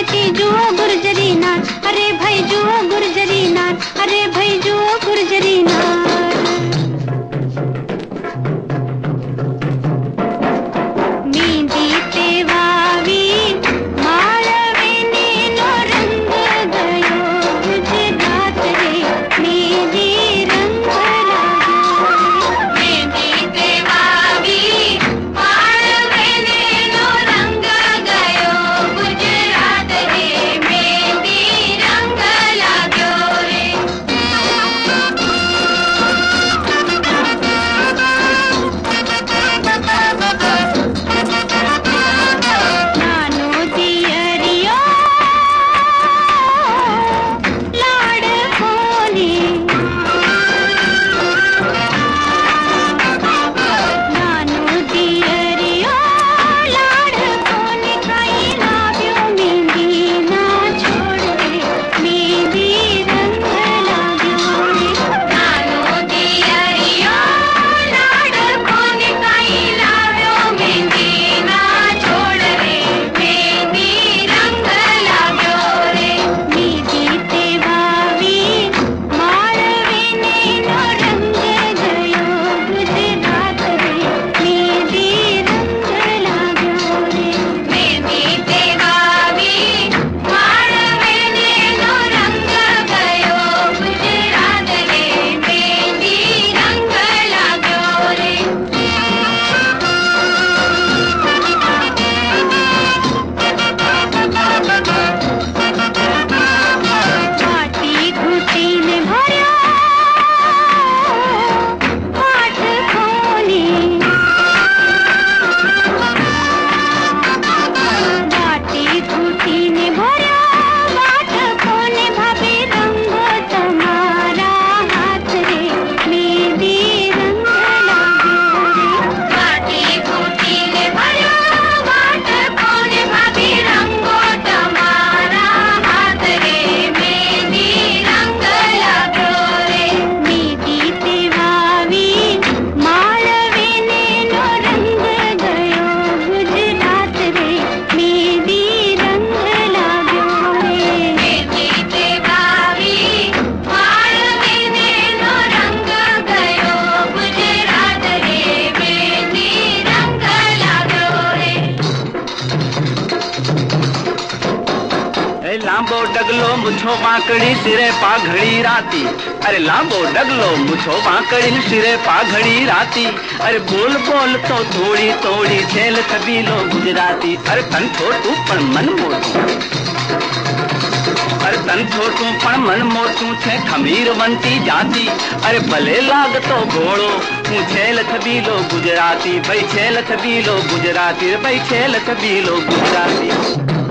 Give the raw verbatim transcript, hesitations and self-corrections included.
की जुओ गुर्जरी नार, अरे भाई जुओ गुर्जरी नार, अरे भाई जुओ गुर्जरी नार। मेहंदी ते वावी माळवे नीलो रंग गयो गुजरात रे, मेहंदी रंग लाग्यो रे। मेहंदी ते वावी माळवे नीलो रंग गयो गुजरात रे, मेहंदी रंग लाग्यो रे। नानो दियरियो लाड कोनी, नानो दियरियो लाड कोनी, काई लाव्यो मेहंदी ना छोड़ रे, मेहंदी रंग लाग्यो रे। नानो दियरियो लाड कोनी, काई लाव्यो मेहंदी ना छोड़ रे, मेहंदी रंग लाग्यो रे। मेहंदी ते वावी माळवे नीलो रंग गयो गुजरात रे, मेहंदी रंग लाग्यो रे। मेहंदी ते वावी माळवे नीलो रंग गयो गुजरात रे, मेहंदी रंग लाग्यो रे। घाटी घुटीने भर्यो पाठ खोली, घाटी घुटीने भर्यो पाठ खोली, भाभी रंगो तुम्हारा हाथ रे, मेहंदी रंग लाग्यो रे। घाटी घुटीने भर्यो पाठ खोली, भाभी रंगो तुम्हारा हाथ रे, मेहंदी रंग लाग्यो रे। मेहंदी ते वावी माळवे नीलो रंग गयो गुजरात रे, मेहंदी रंग लाग्यो रे। मेहंदी ते वावी माळवे नीलो रंग गयो गुजरात रे, मेहंदी रंग लाग्यो रे। ए लांबो डगलो मुछो वांकड़ी सिरे पाघड़ी राती, अरे लांबो डगलो मुछो वांकड़ी सिरे पाघड़ी राती, अरे बोल बोल तो थोड़ी थोड़ी छेल छबीलो गुजराती, अरे तन छोटू पण मन मोटू, अरे तन छोटू पण मन मोटू छे खमीर वंती जाती, अरे भले लागतो घोड़ो हूँ छेल छबीलो गुजराती, भाई छेल छबीलो गुजराती, भाई छेल छबीलो गुजराती।